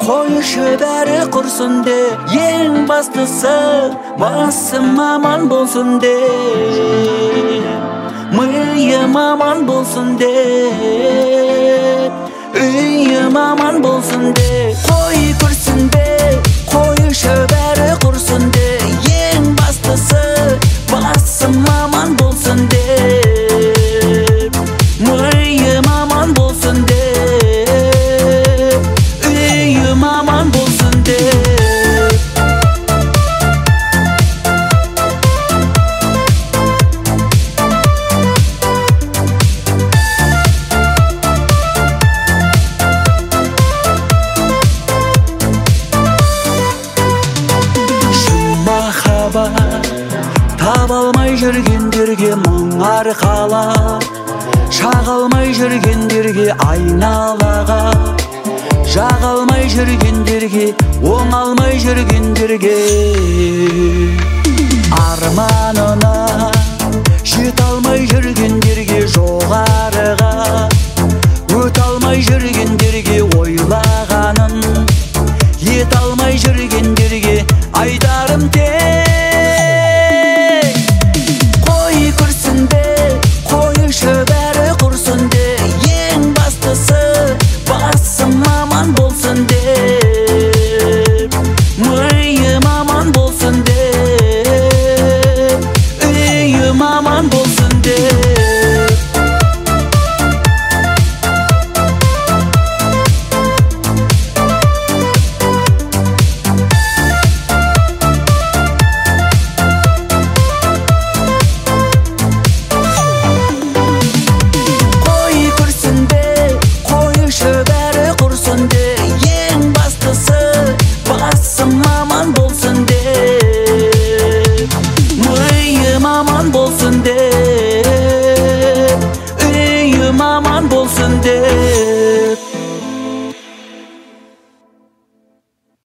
Koyuşı bәрі құрсын де, ең бастысы басым аман болсын де, миым аман болсын де, үйім аман болсын де. Қой көрсін бе, қойшы бәрі құрсын де, ең бастысы басым аман болсын де, миым аман болсын де, үйім аман болсын де. Таба алмай жүргендерге мұң арқала, шаға алмай жүргендерге айналаға, жаға алмай жүргендерге, оңалмай жүргендерге, арманына жете алмай жүргендерге, жоғарыға өте алмай жүргендерге, ойлағанын ете алмай жүргендерге айтарым тек. Бәрі құрсын де, ең бастысы басым аман болсын де, миым аман болсын де, үйім аман болсын де. Aman bolsun de, uyum aman bolsun de.